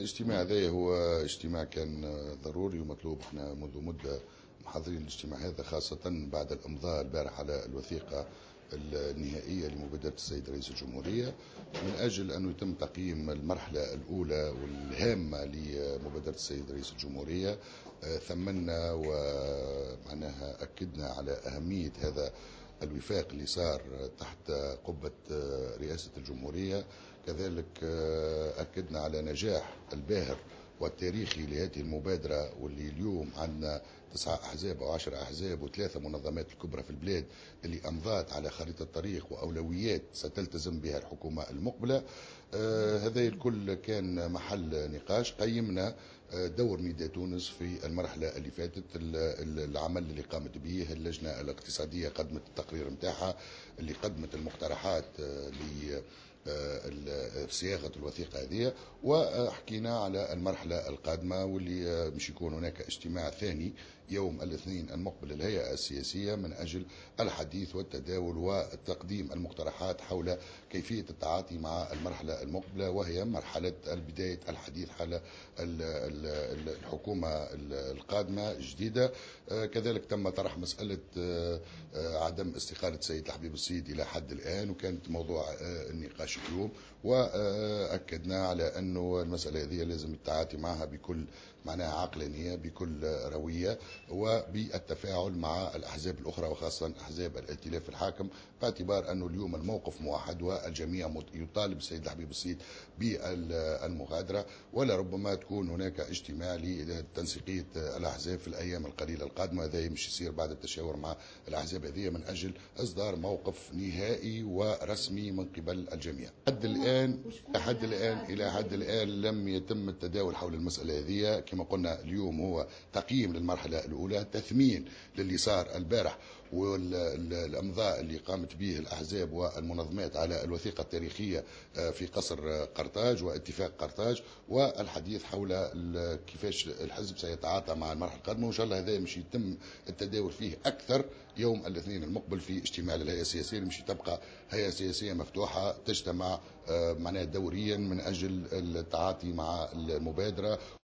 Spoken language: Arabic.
الاجتماع هذا هو اجتماع كان ضروري ومطلوب. احنا منذ مدة محضرين الاجتماع هذا، خاصة بعد الإمضاء البارح على الوثيقة النهائية لمبادرة السيد رئيس الجمهورية، من أجل أن يتم تقييم المرحلة الأولى والهامة لمبادرة السيد رئيس الجمهورية. ثمنا ومعناها أكدنا على أهمية هذا الوفاق اللي صار تحت قبة رئاسة الجمهورية. كذلك أكدنا على نجاح الباهر والتاريخي لهذه المبادرة، واللي اليوم عندنا 9 أحزاب أو 10 أحزاب و3 منظمات الكبرى في البلاد اللي أمضات على خريطة طريق وأولويات ستلتزم بها الحكومة المقبلة. هذا الكل كان محل نقاش. قيمنا دور ميدان تونس في المرحلة اللي فاتت، العمل اللي قامت به اللجنة الاقتصادية، قدمت التقرير متاعها اللي قدمت المقترحات صياغة الوثيقة هذه، وحكينا على المرحلة القادمة واللي مش يكون هناك اجتماع ثاني يوم الاثنين المقبل للهيئة السياسية من أجل الحديث والتداول وتقديم المقترحات حول كيفية التعاطي مع المرحلة المقبلة، وهي مرحلة بداية الحديث حول الحكومة القادمة الجديدة. كذلك تم طرح مسألة عدم استقالة سيد الحبيب السيد إلى حد الآن، وكانت موضوع النقاش اليوم، وأكدنا على أنه المسألة هذه لازم التعاطي معها بكل معناها عقلانية، بكل روية، وبالتفاعل مع الأحزاب الأخرى وخاصة أحزاب الائتلاف الحاكم، باعتبار أنه اليوم الموقف موحد والجميع يطالب السيد الحبيب السيد بالمغادرة، ولا ربما تكون هناك اجتماع لتنسيقية الأحزاب في الأيام القليلة القادمة. هذا يمشي يصير بعد التشاور مع الأحزاب هذه من أجل إصدار موقف نهائي ورسمي من قبل الجميع. إلى حد الآن لم يتم التداول حول المسألة هذه. كما قلنا اليوم هو تقييم للمرحلة الأولى، تثمين للي صار البارح والامضاء اللي قامت به الاحزاب والمنظمات على الوثيقه التاريخيه في قصر قرطاج واتفاق قرطاج، والحديث حول كيفاش الحزب سيتعاطى مع المرحله القادمه، وان شاء الله هذا مش يتم التداول فيه اكثر يوم الاثنين المقبل في اجتماع للهيئه السياسيه، اللي مش تبقى هيئه سياسيه مفتوحه تجتمع معناها دوريا من اجل التعاطي مع المبادره.